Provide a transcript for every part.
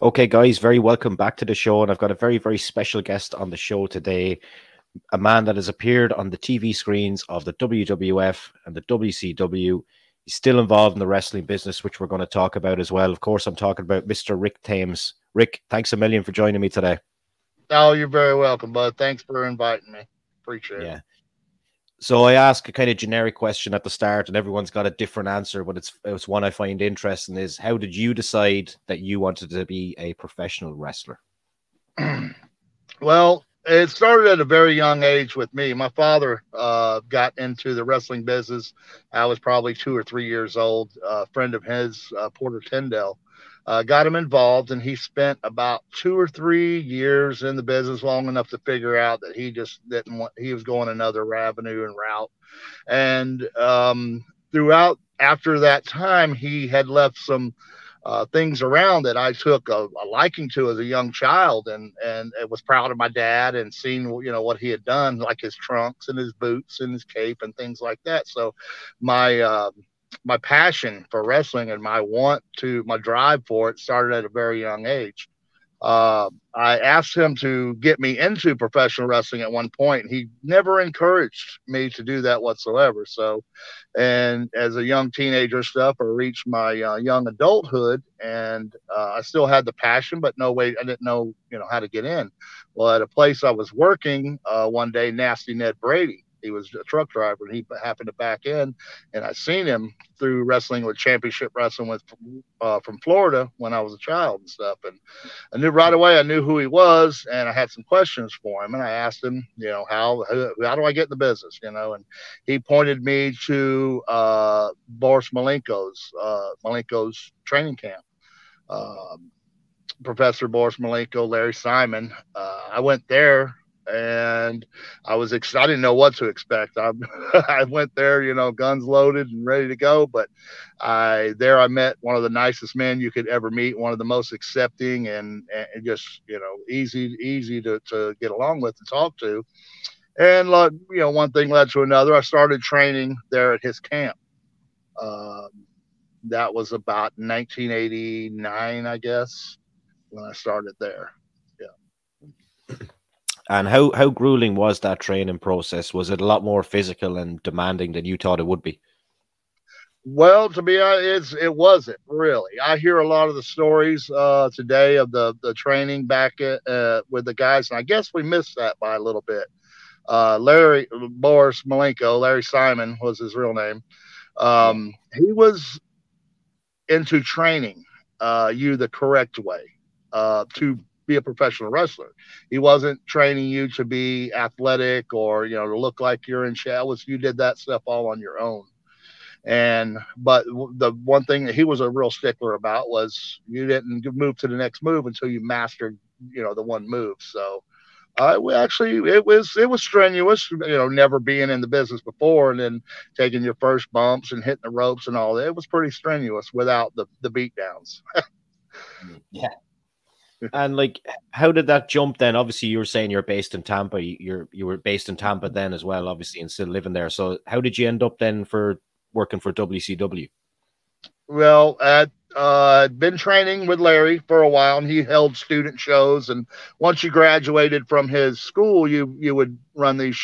Okay, guys, very welcome back to the show. And I've got a very, very special guest on the show today, a man that has appeared on the TV screens of the WWF and the WCW. He's still involved in the wrestling business, which we're going to talk about as well. Of course, I'm talking about Mr. Rick Thames. Rick, thanks a million for joining me today. Oh, you're very welcome, bud. Thanks for inviting me. Appreciate it. Yeah. So I ask a kind of generic question at the start, and everyone's got a different answer, but it's one I find interesting is how did you decide that you wanted to be a professional wrestler? Well, it started at a very young age with me. My father got into the wrestling business. I was probably 2 or 3 years old. A friend of his, Porter Tyndale, got him involved, and he spent about 2 or 3 years in the business, long enough to figure out that he just didn't want. He was going another avenue and route, and throughout after that time, he had left some things around that I took a liking to as a young child, and it was proud of my dad and seeing what he had done, like his trunks and his boots and his cape and things like that. So my my passion for wrestling and my drive for it started at a very young age. I asked him to get me into professional wrestling at one point, and he never encouraged me to do that whatsoever. So, and as a young teenager stuff, I reached my young adulthood, and I still had the passion, but no way, I didn't know, how to get in. Well, at a place I was working one day, Nasty Ned Brady. He was a truck driver, and he happened to back in, and I seen him through wrestling with Championship Wrestling with from Florida when I was a child and stuff. And I knew right away I knew who he was, and I had some questions for him. And I asked him, how do I get in the business, and he pointed me to Boris Malenko's training camp. Professor Boris Malenko, Larry Simon. I went there and I was excited. I didn't know what to expect. I went there, guns loaded and ready to go. But I met one of the nicest men you could ever meet, one of the most accepting and just, easy to get along with and talk to. And, one thing led to another. I started training there at his camp. That was about 1989, I guess, when I started there. Yeah. And how grueling was that training process? Was it a lot more physical and demanding than you thought it would be? Well, to be honest, it wasn't really. I hear a lot of the stories today of the training back with the guys, and I guess we missed that by a little bit. Boris Malenko, Larry Simon was his real name. He was into training you the correct way to be a professional wrestler. He wasn't training you to be athletic or to look like you're in shadows. You did that stuff all on your own. But the one thing that he was a real stickler about was you didn't move to the next move until you mastered the one move. So it was strenuous, never being in the business before and then taking your first bumps and hitting the ropes and all that. It was pretty strenuous without the beat downs. Yeah. And like, how did that jump then? Obviously, you were saying you're based in Tampa. You were based in Tampa then as well, obviously, and still living there. So how did you end up then for working for WCW? Well, I'd been training with Larry for a while, and he held student shows. And once you graduated from his school, you would run these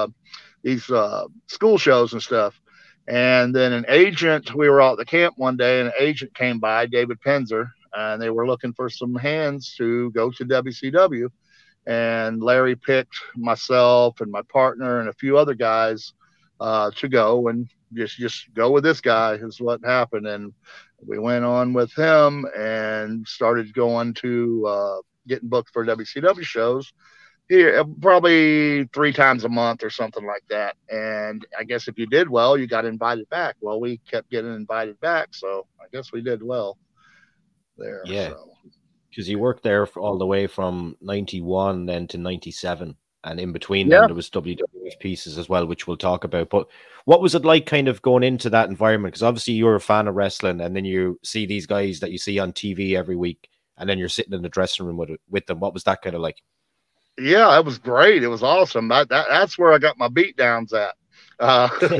school shows and stuff. And then we were out at the camp one day, and an agent came by, David Penzer, and they were looking for some hands to go to WCW. And Larry picked myself and my partner and a few other guys to go and just go with this guy is what happened. And we went on with him and started going to getting booked for WCW shows here probably 3 times a month or something like that. And I guess if you did well, you got invited back. Well, we kept getting invited back, so I guess we did well there. Yeah, So because you worked there all the way from 91 then to 97. And in between them, there was WWF pieces as well, which we'll talk about. But what was it like kind of going into that environment? Because obviously you're a fan of wrestling and then you see these guys that you see on TV every week and then you're sitting in the dressing room with them. What was that kind of like? Yeah, it was great. It was awesome. That's where I got my beat downs at.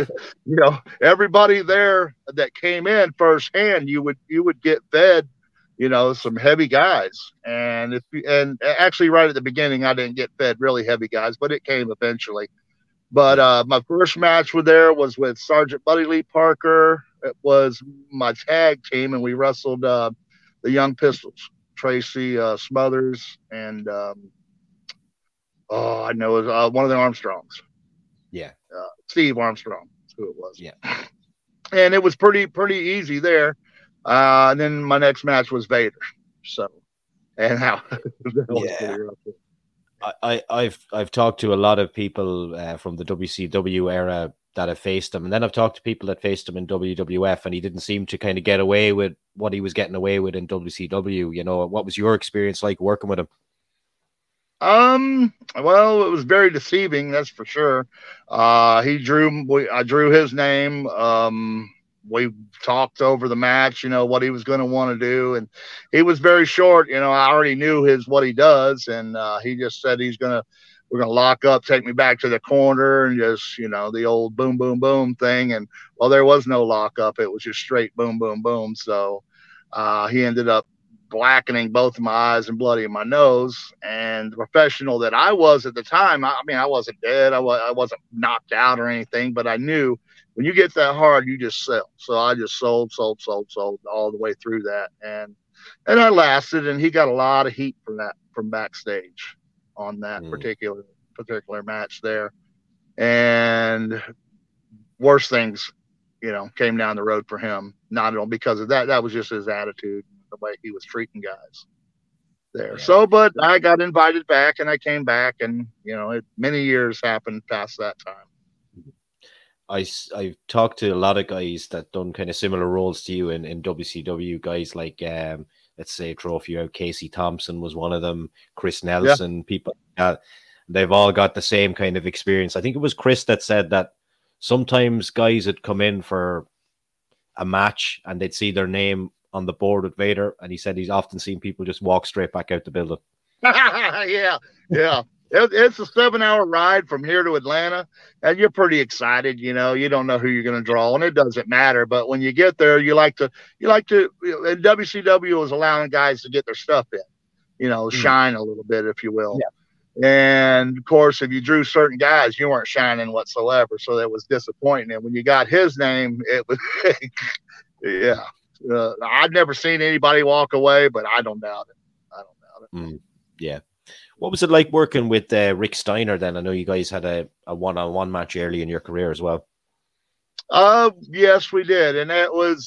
Everybody there that came in firsthand, you would get fed some heavy guys. And actually right at the beginning, I didn't get fed really heavy guys, but it came eventually. But my first match was with Sergeant Buddy Lee Parker. It was my tag team, and we wrestled the Young Pistols, Tracy Smothers, and I know it was one of the Armstrongs. Yeah, Steve Armstrong, that's who it was. Yeah, and it was pretty easy there. And then my next match was Vader. So, and how? I've talked to a lot of people from the WCW era that have faced him, and then I've talked to people that faced him in WWF, and he didn't seem to kind of get away with what he was getting away with in WCW. What was your experience like working with him? Well, it was very deceiving, that's for sure. I drew his name. We talked over the match, what he was going to want to do. And he was very short. I already knew what he does. And he just said we're going to lock up, take me back to the corner, and just, the old boom, boom, boom thing. And well, there was no lockup. It was just straight boom, boom, boom. So he ended up blackening both of my eyes and bloody in my nose. And the professional that I was at the time, I wasn't dead. I wasn't knocked out or anything, but I knew when you get that hard, you just sell. So I just sold all the way through that. And I lasted, and he got a lot of heat from backstage on that particular match there. And worse things, came down the road for him. Not at all because of that. That was just his attitude, the way he was treating guys there. Yeah. So, but I got invited back, and I came back, and many years happened past that time. I've talked to a lot of guys that done kind of similar roles to you in WCW. Guys like let's say throw a few out. Casey Thompson was one of them. Chris Nelson, people. They've all got the same kind of experience. I think it was Chris that said that sometimes guys would come in for a match and they'd see their name on the board with Vader, and he said he's often seen people just walk straight back out the building. yeah. It's a 7-hour ride from here to Atlanta, and you're pretty excited. You don't know who you're going to draw, and it doesn't matter. But when you get there, you like to. And WCW was allowing guys to get their stuff in, shine a little bit, if you will. Yeah. And of course, if you drew certain guys, you weren't shining whatsoever, so that was disappointing. And when you got his name, it was, yeah. I've never seen anybody walk away, but I don't doubt it. Yeah. What was it like working with Rick Steiner then? I know you guys had a one-on-one match early in your career as well. Yes, we did. And it was,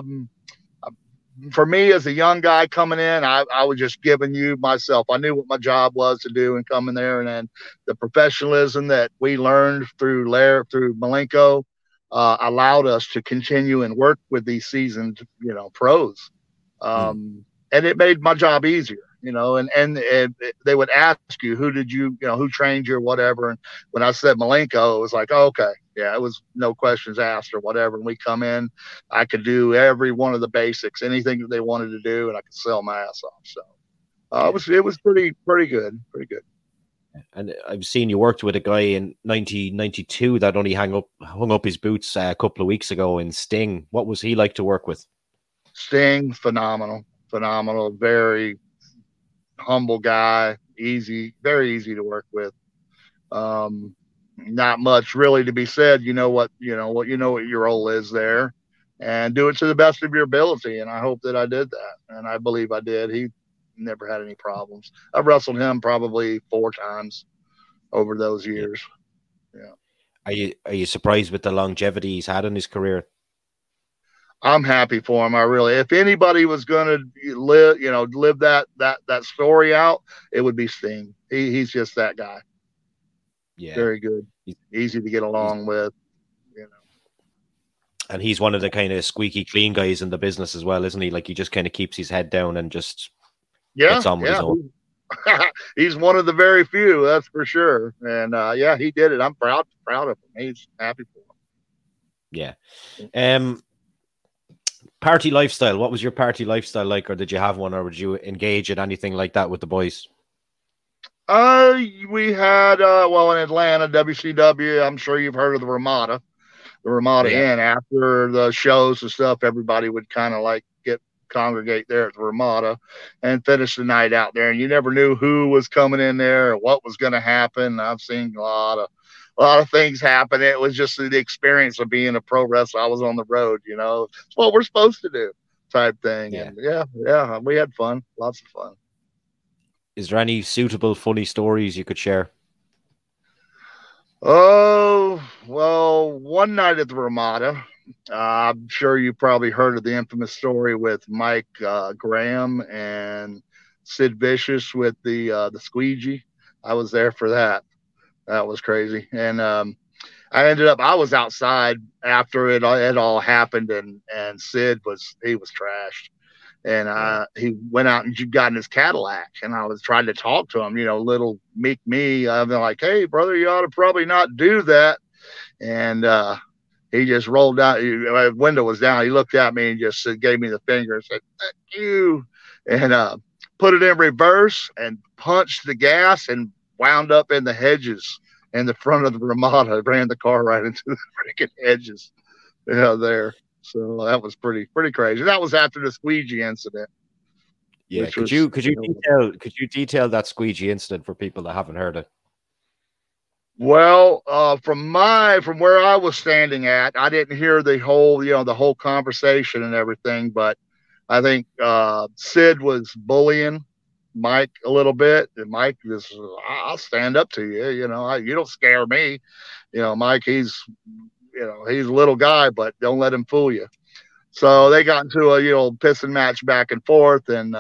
for me as a young guy coming in, I was just giving you myself. I knew what my job was to do and coming there. And then the professionalism that we learned through Malenko allowed us to continue and work with these seasoned, pros. And it made my job easier. And they would ask you, who trained you or whatever. And when I said Malenko, it was like, oh, okay. Yeah, it was no questions asked or whatever. And we come in, I could do every one of the basics, anything that they wanted to do, and I could sell my ass off. So it was pretty good. And I've seen you worked with a guy in 1992 that only hung up his boots a couple of weeks ago in Sting. What was he like to work with? Sting, phenomenal, very humble guy, very easy to work with. Not much really to be said. You know what your role is there, and do it to the best of your ability. And I hope that I did that, and I believe I did. He never had any problems. I've wrestled him probably 4 times over those years. Yeah. Are you surprised with the longevity he's had in his career? I'm happy for him. If anybody was going to live that story out, it would be Sting. He's just that guy. Yeah. Very good. Easy to get along with, And he's one of the kind of squeaky clean guys in the business as well, isn't he? Like he just kind of keeps his head down and just gets on with his own. He's one of the very few, that's for sure. And he did it. I'm proud of him. He's happy for him. Yeah. Party lifestyle. What was your party lifestyle like, or did you have one, or would you engage in anything like that with the boys? We had in Atlanta, WCW. I'm sure you've heard of the Ramada Inn. After the shows and stuff, everybody would kind of like get congregate there at the Ramada and finish the night out there. And you never knew who was coming in there or what was going to happen. I've seen a lot of things happen. It was just the experience of being a pro wrestler. I was on the road, it's what we're supposed to do type thing. Yeah. And yeah, we had fun, lots of fun. Is there any suitable, funny stories you could share? Oh, well, one night at the Ramada, I'm sure you probably heard of the infamous story with Mike Graham and Sid Vicious with the squeegee. I was there for that. That was crazy. And I was outside after it all happened, and Sid was trashed. And he went out and got in his Cadillac, and I was trying to talk to him, little meek me. I've been like, "Hey, brother, you ought to probably not do that." And he just rolled down. My window was down. He looked at me and just gave me the finger and said, "Thank you," and put it in reverse and punched the gas and wound up in the hedges in the front of the Ramada. Ran the car right into the freaking hedges there. So that was pretty crazy. That was after the squeegee incident. Yeah, could you detail that squeegee incident for people that haven't heard it? Well, from where I was standing at, I didn't hear the whole conversation and everything, but I think Sid was bullying Mike a little bit, and Mike is, "I'll stand up to you, you don't scare me." Mike, he's a little guy, but don't let him fool you. So they got into a pissing match back and forth, and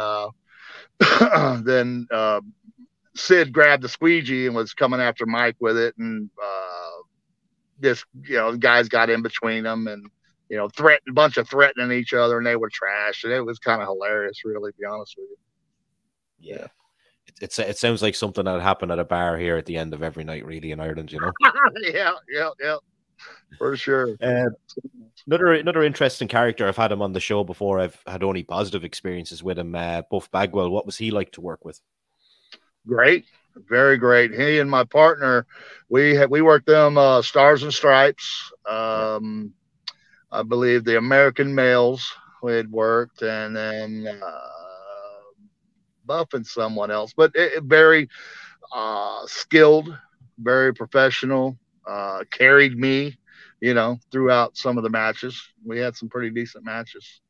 then Sid grabbed the squeegee and was coming after Mike with it, and the guys got in between them, and a bunch of threatening each other, and they were trash, and it was kind of hilarious, really, to be honest with you. Yeah. It sounds like something that would happen at a bar here at the end of every night, really, in Ireland, Yeah, for sure. Another interesting character. I've had him on the show before. I've had only positive experiences with him. Buff Bagwell. What was he like to work with? Great, very great. He and my partner, we worked them Stars and Stripes. I believe the American Males we had worked, and then Buff and someone else, but very skilled, very professional. Carried me, throughout some of the matches. We had some pretty decent matches.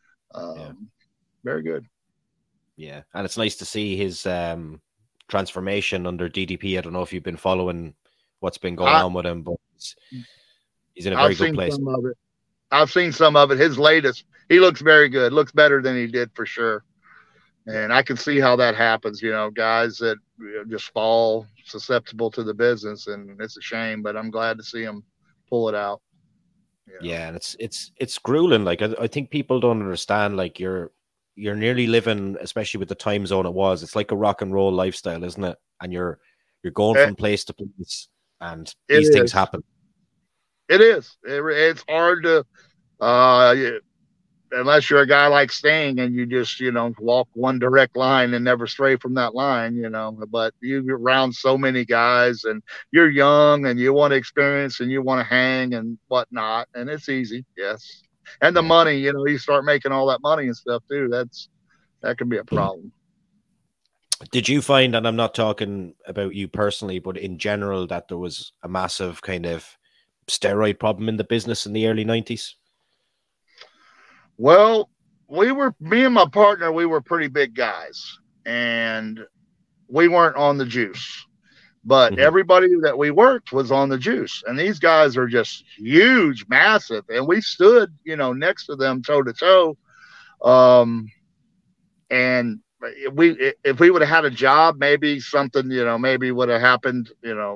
Very good. Yeah, and it's nice to see his transformation under DDP. I don't know if you've been following what's been going on with him, but he's in a very good place. I've seen some of it. His latest, he looks very good. Looks better than he did for sure. And I can see how that happens, guys that just fall susceptible to the business, and it's a shame, but I'm glad to see him pull it out. Yeah, and it's grueling. Like I think people don't understand, like you're nearly living, especially with the time zone it was, it's like a rock and roll lifestyle, isn't it? And you're going from place to place, and these things happen. It is. It's hard to unless you're a guy like Sting and you just, walk one direct line and never stray from that line, but you're around so many guys and you're young and you want to experience and you want to hang and whatnot. And it's easy. Yes. And the money, you start making all that money and stuff too. That can be a problem. Did you find, and I'm not talking about you personally, but in general, that there was a massive kind of steroid problem in the business in the early 90s? Well, me and my partner, we were pretty big guys, and we weren't on the juice, but everybody that we worked was on the juice. And these guys are just huge, massive. And we stood, next to them toe to toe. And if we would have had a job, maybe something, maybe would have happened,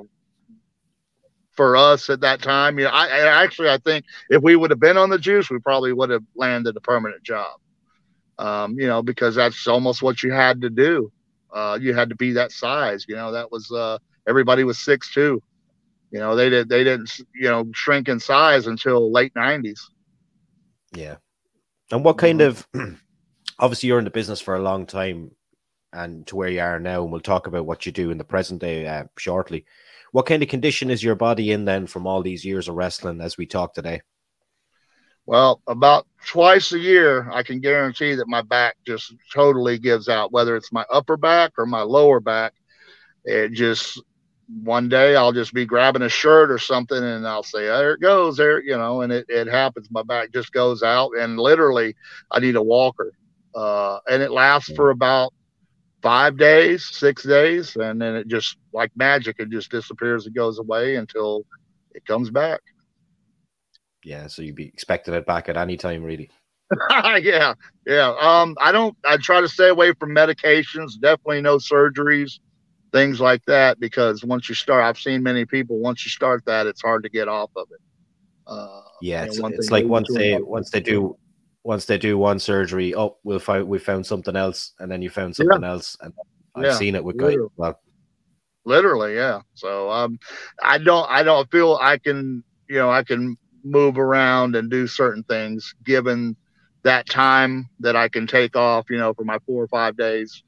for us at that time. I think if we would have been on the juice, we probably would have landed a permanent job. Because that's almost what you had to do. You had to be that size. That was everybody was 6'2". They didn't shrink in size until late 90s. Yeah. And what kind of obviously you're in the business for a long time and to where you are now, and we'll talk about what you do in the present day shortly. What kind of condition is your body in then from all these years of wrestling as we talk today? Well, about twice a year, I can guarantee that my back just totally gives out, whether it's my upper back or my lower back. It just one day I'll just be grabbing a shirt or something and I'll say, there it goes, there, and it happens. My back just goes out and literally I need a walker. And it lasts for about 5 days, 6 days, and then it just like magic, it just disappears. It goes away until it comes back. Yeah, so you'd be expecting it back at any time, really. Yeah. I try to stay away from medications, definitely no surgeries, things like that, because once you start, I've seen many people, once you start that, it's hard to get off of it. Yeah, it's like once they do one surgery, oh, we found something else, and then you found something else, and I've seen it with guys as well. Literally, yeah. So I don't feel I can move around and do certain things given that time that I can take off, for my 4 or 5 days.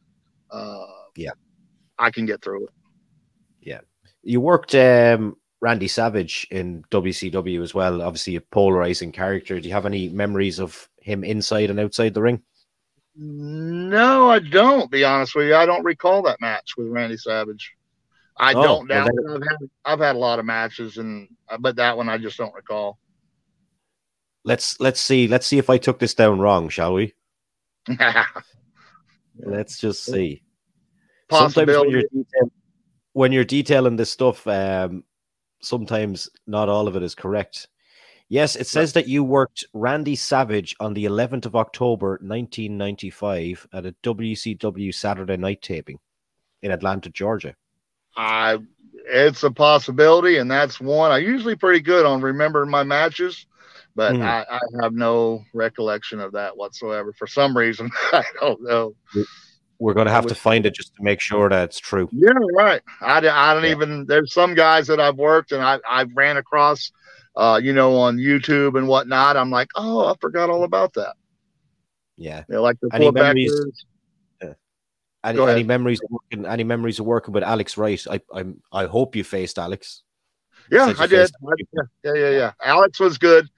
I can get through it. Yeah. You worked Randy Savage in WCW as well, obviously a polarizing character. Do you have any memories of him inside and outside the ring? No, I don't, be honest with you. I don't recall that match with Randy Savage. I don't doubt I've had a lot of matches, but that one I just don't recall. Let's see if I took this down wrong, shall we? Let's just see. Sometimes when you're detailing this stuff, sometimes not all of it is correct. Yes, it says that you worked Randy Savage on the 11th of October, 1995 at a WCW Saturday night taping in Atlanta, Georgia. It's a possibility, and that's one. I'm usually pretty good on remembering my matches, but I have no recollection of that whatsoever. For some reason, I don't know. We're going to have to find it just to make sure that it's true. Yeah, right. I don't even. There's some guys that I've worked and I ran across, on YouTube and whatnot. I'm like, oh, I forgot all about that. Yeah, like the any memories. Any memories of working with Alex Wright? I hope you faced Alex. Yeah, I did. Yeah. Alex was good.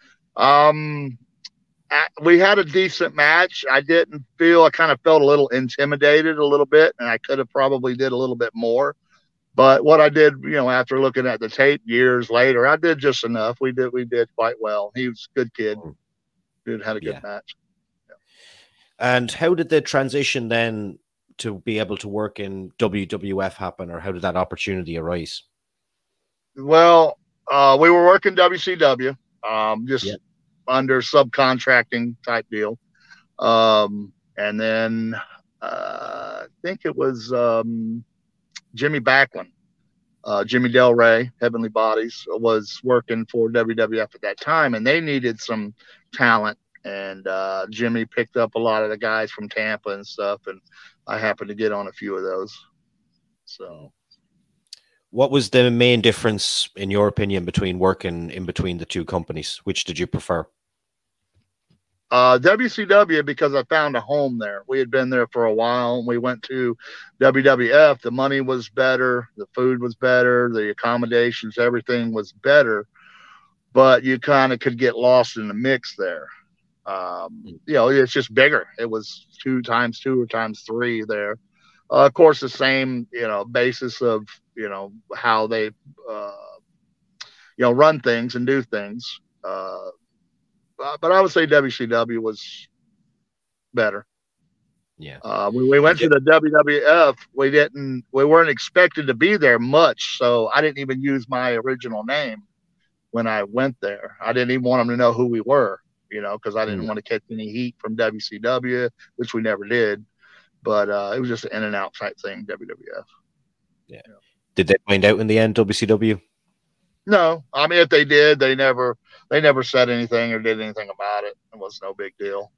We had a decent match. I kind of felt a little intimidated a little bit, and I could have probably did a little bit more. But what I did, after looking at the tape years later, I did just enough. We did quite well. He was a good kid. Dude had a good match. Yeah. And how did the transition then to be able to work in WWF happen, or how did that opportunity arise? Well, we were working WCW, under subcontracting type deal. And then I think it was Jimmy Backlund, Jimmy Del Rey, Heavenly Bodies, was working for WWF at that time, and they needed some talent. And Jimmy picked up a lot of the guys from Tampa and stuff, and I happened to get on a few of those. So, what was the main difference, in your opinion, between working in between the two companies? Which did you prefer? WCW, because I found a home there. We had been there for a while, and we went to WWF. The money was better, the food was better, the accommodations, everything was better, but you kind of could get lost in the mix there. It's just bigger. It was 2 times 2 or times 3 there. Of course, the same, basis of, how they, run things and do things. But I would say WCW was better. Yeah. When we went to the WWF, we weren't expected to be there much. So I didn't even use my original name when I went there. I didn't even want them to know who we were, because I didn't want to catch any heat from WCW, which we never did. But it was just an in and out type thing, WWF. Yeah. Did they find out in the end, WCW? No, I mean, if they did, they never said anything or did anything about it. It was no big deal.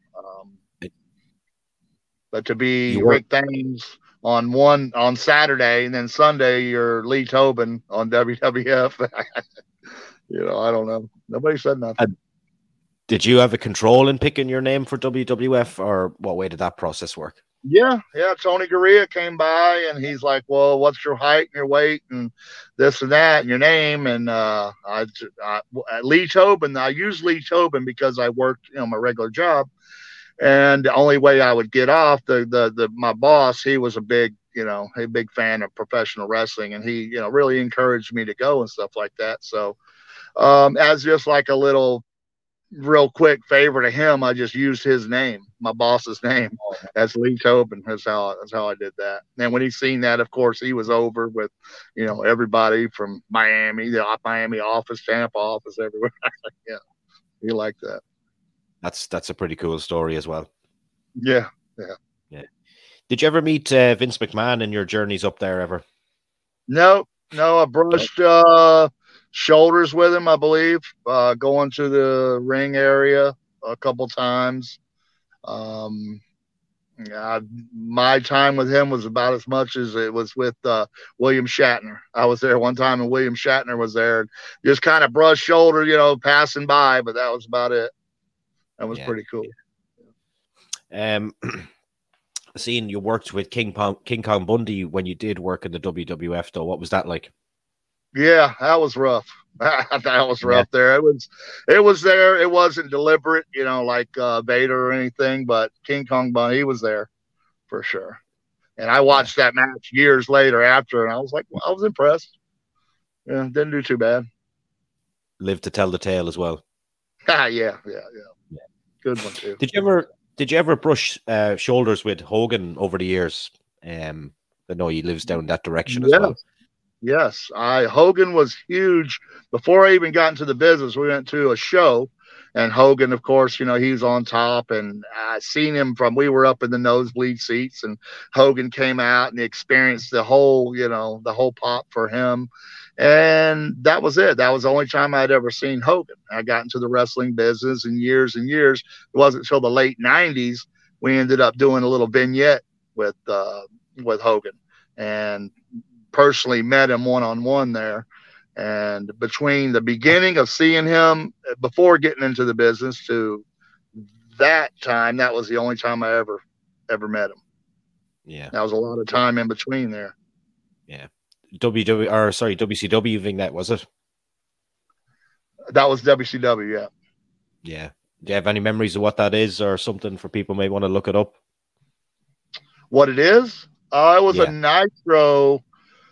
But to be Rick Thames on Saturday and then Sunday you're Lee Tobin on WWF, I don't know. Nobody said nothing. Did you have a control in picking your name for WWF, or what way did that process work? Yeah, yeah. Tony Gurria came by and he's like, "Well, what's your height and your weight and this and that and your name?" And Lee Tobin. I use Lee Tobin because I worked, my regular job, and the only way I would get off the my boss, he was a big fan of professional wrestling, and he really encouraged me to go and stuff like that. So as just like a little real quick favor to him, I just used his name, my boss's name, as Lee Tobin. That's how I did that. And when he seen that, of course, he was over with, everybody from Miami, the Miami office, Tampa office, everywhere. Yeah, he liked that. That's a pretty cool story as well. Yeah, yeah. Yeah. Did you ever meet Vince McMahon in your journeys up there ever? No, no. I brushed shoulders with him, I believe, going to the ring area a couple times. Um, Yeah, my time with him was about as much as it was with William Shatner. I was there one time, and William Shatner was there, and just kind of brushed shoulder, passing by, but that was about it. That was pretty cool. Seeing you worked with King Kong Bundy when you did work in the WWF, though, what was that like? Yeah, that was rough. That was rough there. It was there. It wasn't deliberate, like Vader or anything, but King Kong Bundy, he was there for sure. And I watched that match years later after, and I was like, well, I was impressed. Yeah, didn't do too bad. Lived to tell the tale as well. Yeah. Good one too. Did you ever brush shoulders with Hogan over the years? I know he lives down that direction as well. Yes, Hogan was huge. Before I even got into the business, we went to a show, and Hogan, of course, he was on top, and I seen him we were up in the nosebleed seats, and Hogan came out and he experienced the whole pop for him. And that was it. That was the only time I'd ever seen Hogan. I got into the wrestling business in years and years. It wasn't until the late 90s we ended up doing a little vignette with Hogan, and personally met him one-on-one there. And between the beginning of seeing him before getting into the business to that time, that was the only time I ever met him. Yeah, that was a lot of time in between there. Yeah, WCW vignette, was it? That was WCW. Yeah. Yeah. Do you have any memories of what that is, or something for people may want to look it up? What it is? It was a Nitro.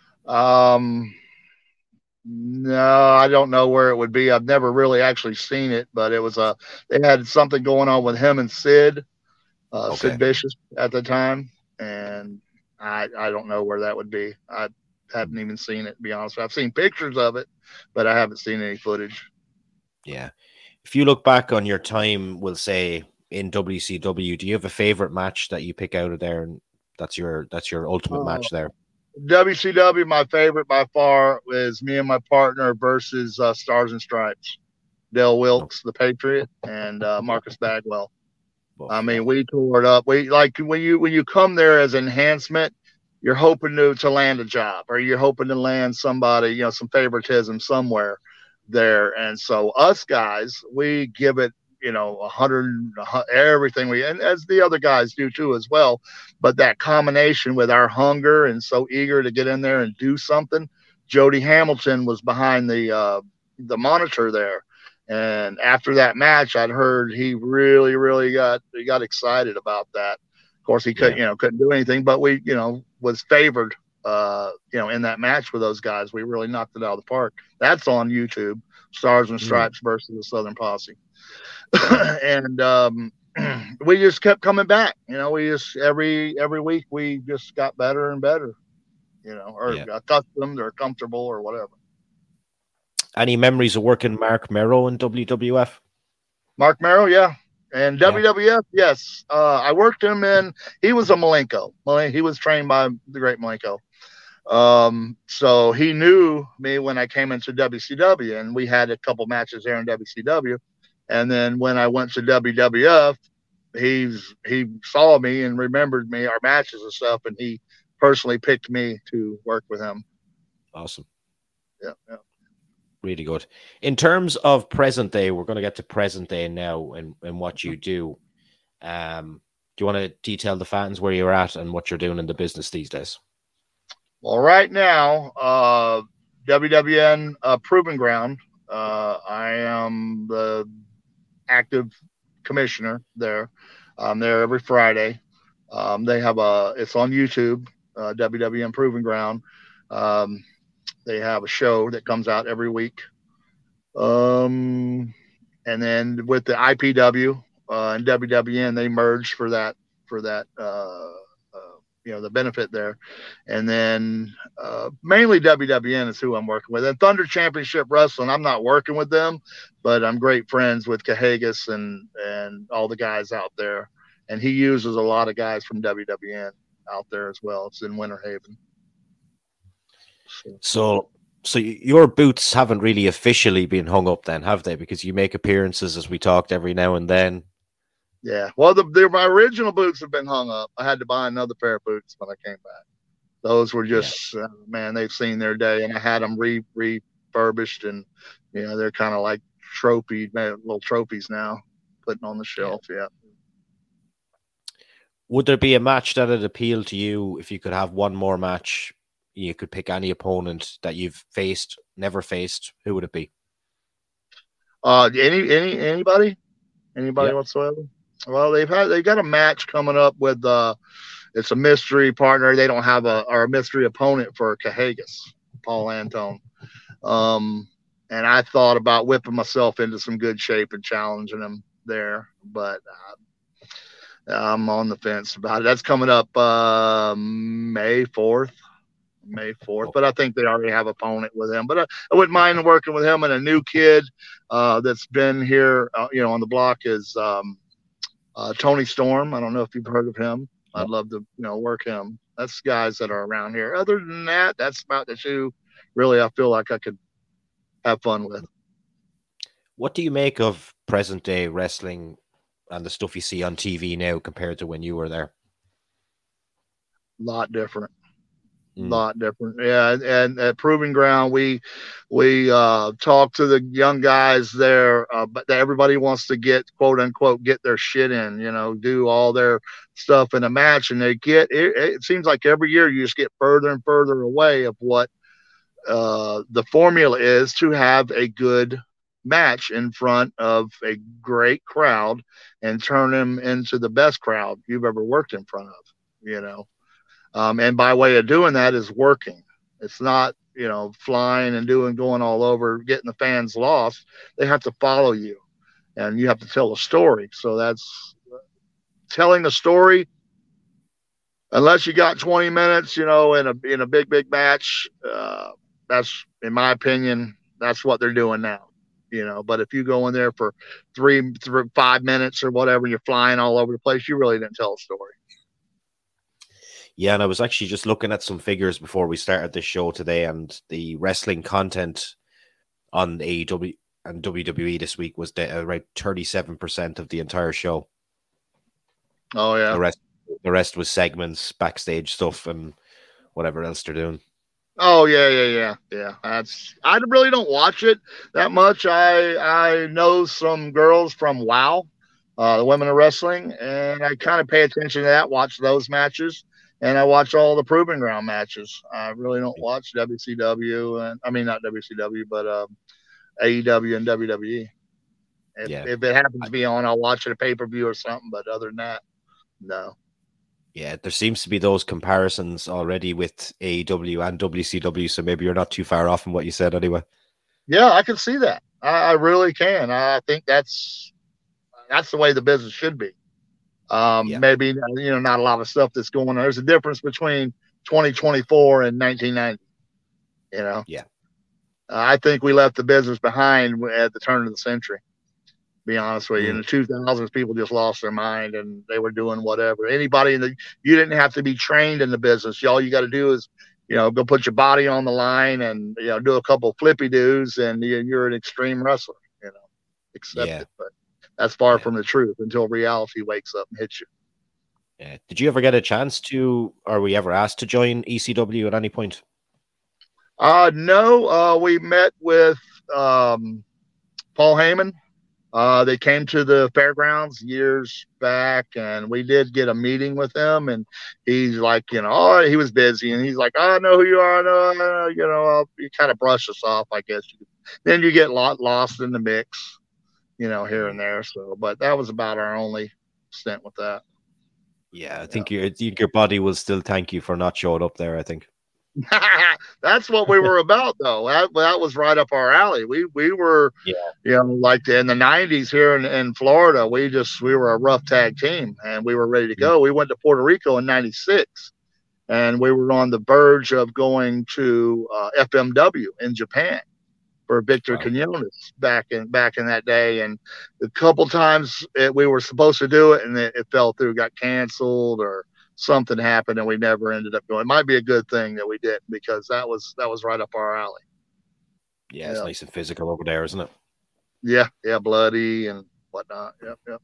No, I don't know where it would be. I've never really actually seen it, but it was they had something going on with him and Sid, Sid Vicious at the time, and I don't know where that would be. I haven't even seen it, to be honest. I've seen pictures of it, but I haven't seen any footage. Yeah. If you look back on your time, we'll say in WCW, do you have a favorite match that you pick out of there, and that's your ultimate match there? WCW, my favorite by far is me and my partner versus Stars and Stripes, Dale Wilkes, the Patriot, and Marcus Bagwell. I mean, we tore it up. We like when you come there as enhancement, you're hoping to land a job, or you're hoping to land somebody, some favoritism somewhere there. And so us guys, we give it 100 everything and as the other guys do too as well. But that combination with our hunger and so eager to get in there and do something. Jody Hamilton was behind the monitor there, and after that match, I'd heard he really got excited about that. Of course, he couldn't do anything, but we was favored in that match with those guys. We really knocked it out of the park. That's on YouTube. Stars and Stripes versus the Southern Posse. And we just kept coming back. We just every week we just got better and better, or accustomed or comfortable or whatever. Any memories of working Mark Merrow in WWF? Mark Merrow, yeah. And WWF, yes. I worked him in, he was a Malenko. He was trained by the great Malenko. So he knew me when I came into WCW, and we had a couple matches there in WCW. And then when I went to WWF, he saw me and remembered me, our matches and stuff, and he personally picked me to work with him. Awesome. Yeah. Really good. In terms of present day, we're going to get to present day now and what you do. Do you want to detail the fans where you're at and what you're doing in the business these days? Well, right now, WWN Proving Ground. I am the active commissioner there. I'm there every Friday. They have it's on YouTube, WWN Proving Ground. They have a show that comes out every week. And then with the IPW and WWN, they merged for that the benefit there. And then mainly WWN is who I'm working with. And Thunder Championship Wrestling, I'm not working with them, but I'm great friends with Cahagas and all the guys out there. And he uses a lot of guys from WWN out there as well. It's in Winter Haven. So your boots haven't really officially been hung up then, have they? Because you make appearances, as we talked, every now and then. Yeah. Well, my original boots have been hung up. I had to buy another pair of boots when I came back. Those were just, man, they've seen their day. And I had them refurbished, and, they're kind of like little trophies now, putting on the shelf. Yeah. Would there be a match that would appeal to you if you could have one more match? You could pick any opponent that you've never faced. Who would it be? Anybody whatsoever. Well, they got a match coming up with it's a mystery partner. They don't have a mystery opponent for Cahagas, Paul Antone. And I thought about whipping myself into some good shape and challenging him there, but I'm on the fence about it. That's coming up May 4th. But I think they already have an opponent with him. But I wouldn't mind working with him. And a new kid that's been here, on the block is Tony Storm. I don't know if you've heard of him. I'd love to, work him. That's guys that are around here. Other than that, that's about the two really I feel like I could have fun with. What do you make of present day wrestling and the stuff you see on TV now compared to when you were there? A lot different. Yeah. And at Proving Ground, we talk to the young guys there, but everybody wants to get, quote unquote, get their shit in, do all their stuff in a match. And it seems like every year you just get further and further away of what the formula is to have a good match in front of a great crowd and turn them into the best crowd you've ever worked in front of, and by way of doing that is working. It's not, flying and going all over, getting the fans lost. They have to follow you, and you have to tell a story. So that's telling a story. Unless you got 20 minutes, in a big match, that's, in my opinion, that's what they're doing now. But if you go in there for 5 minutes or whatever, you're flying all over the place, you really didn't tell a story. Yeah, and I was actually just looking at some figures before we started this show today, and the wrestling content on AEW and WWE this week was around 37% of the entire show. Oh, yeah. The rest was segments, backstage stuff, and whatever else they're doing. Oh, yeah. I really don't watch it that much. I know some girls from WOW, the Women of Wrestling, and I kind of pay attention to that, watch those matches. And I watch all the Proving Ground matches. I really don't watch WCW, not WCW, but AEW and WWE. If it happens to be on, I'll watch it a pay-per-view or something. But other than that, no. Yeah, there seems to be those comparisons already with AEW and WCW, so maybe you're not too far off from what you said anyway. Yeah, I can see that. I really can. I think that's the way the business should be. Maybe, not a lot of stuff that's going on. There's a difference between 2024 and 1990, Yeah. I think we left the business behind at the turn of the century, to be honest with you. In the 2000s, people just lost their mind and they were doing whatever. Anybody you didn't have to be trained in the business. All you got to do is, go put your body on the line and, do a couple of flippy doos and you're an extreme wrestler, accept it. But that's far from the truth until reality wakes up and hits you. Yeah. Did you ever get a chance to, or were you ever asked to join ECW at any point? No. We met with Paul Heyman They came to the fairgrounds years back, and we did get a meeting with him. And he's like, oh, he was busy, and he's like, oh, I know who you are. I know, you kind of brush us off, I guess. Then you get lost in the mix, here and there. So, but that was about our only stint with that. Yeah, I think your body will still thank you for not showing up there, I think. That's what we were about, though. That was right up our alley. We were, like in the '90s here in Florida. We were a rough tag team, and we were ready to go. We went to Puerto Rico in '96, and we were on the verge of going to FMW in Japan for Victor Quinones back in that day. And a couple times we were supposed to do it, and it fell through, got canceled, or something happened, and we never ended up going. It might be a good thing that we didn't, because that was right up our alley. Yeah, it's nice and physical over there, isn't it? Yeah, bloody and whatnot. Yep.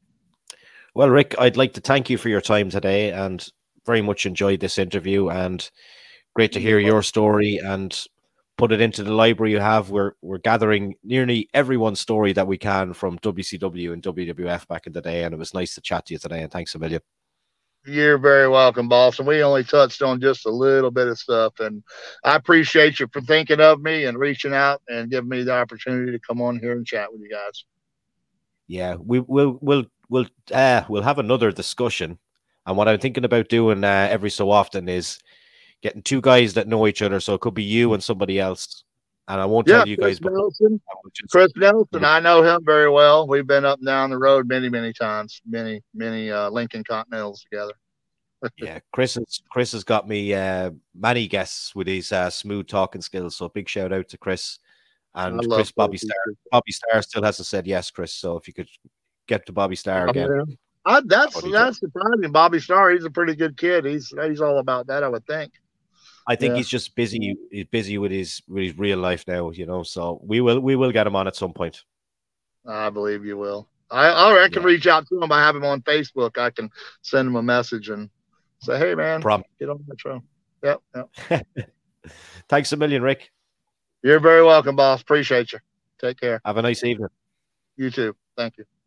Well, Rick, I'd like to thank you for your time today, and very much enjoyed this interview, and great to hear your story and put it into the library you have. We're gathering nearly everyone's story that we can from WCW and WWF back in the day, and it was nice to chat to you today, and thanks a million. You're very welcome, boss. And we only touched on just a little bit of stuff, and I appreciate you for thinking of me and reaching out and giving me the opportunity to come on here and chat with you guys. Yeah, we'll have another discussion. And what I'm thinking about doing every so often is getting two guys that know each other. So it could be you and somebody else. And I won't tell you guys. Chris Nelson, I know him very well. We've been up and down the road many, many times, many Lincoln Continentals together. Yeah, Chris has got me many guests with his smooth talking skills. So big shout out to Chris and Chris. Bobby Starr. Bobby Starr still hasn't said yes, Chris. So if you could get to Bobby Starr again. That's surprising. Bobby Starr, he's a pretty good kid. He's all about that, I would think. I think he's just busy. He's busy with his real life now, So we will get him on at some point. I believe you will. I can reach out to him. I have him on Facebook. I can send him a message and say, "Hey, man, get on the trail." Yep. Thanks a million, Rick. You're very welcome, boss. Appreciate you. Take care. Have a nice evening. You too. Thank you.